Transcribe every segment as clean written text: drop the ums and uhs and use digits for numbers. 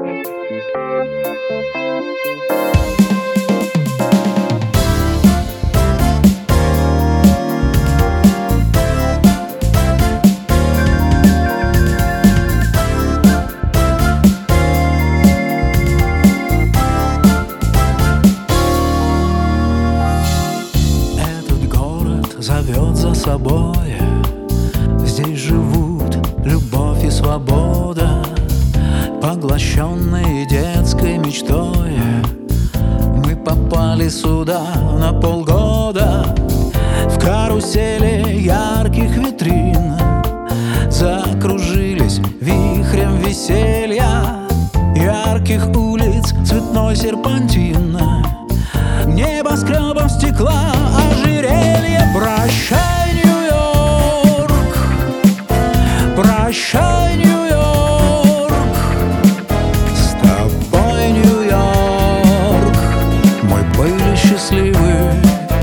Зовет за собой. Здесь живут любовь и свобода, поглощенные детской мечтой. Мы попали сюда на полгода в карусели ярких витрин, закружились вихрем веселья ярких улиц, цветной серпантин, небоскребом стекла ожерелье. Прощай, Нью-Йорк, прощай, Нью-Йорк, с тобой, Нью-Йорк, мы были счастливы.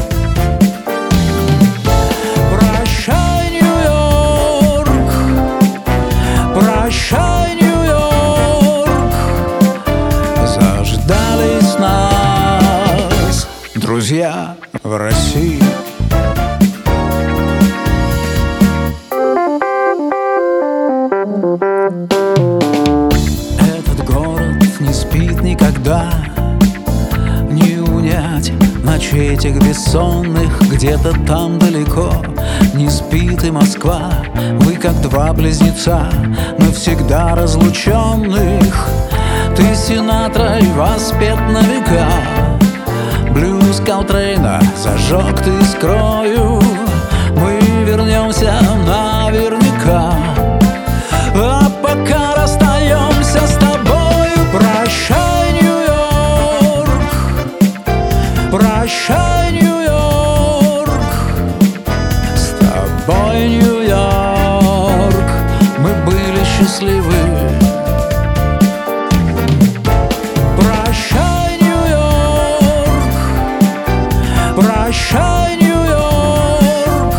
Прощай, Нью-Йорк, прощай, Нью-Йорк, заждались нас друзья в России. Этот город не спит никогда, не унять ночей этих бессонных. Где-то там далеко не спит и Москва. Вы как два близнеца, навсегда разлученных. Ты Синатрой воспет на века, блюз Колтрейна зажег ты искрою. Мы вернемся наверняка, а пока расстаемся с тобой. Прощай, Нью-Йорк, прощай, Нью-Йорк, с тобой, Нью-Йорк, мы были счастливы. Прощай, Нью-Йорк, прощай, Нью-Йорк,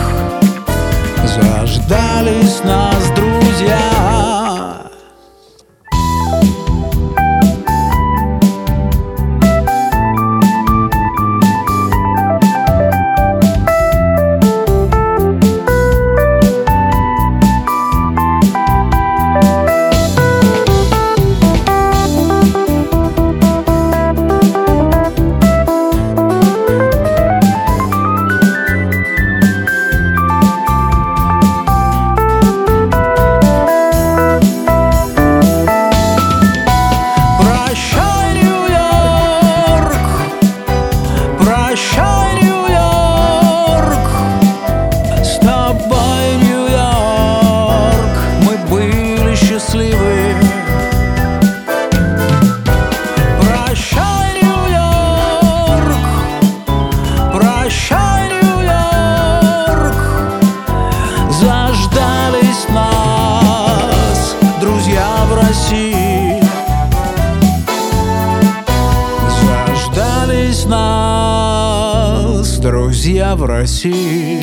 заждались нас друзья. Прощай, Нью-Йорк, с тобой, Нью-Йорк, мы были счастливы. Прощай, Нью-Йорк, прощай, Нью-Йорк, заждались нас друзья в России. Заждались нас друзья в России.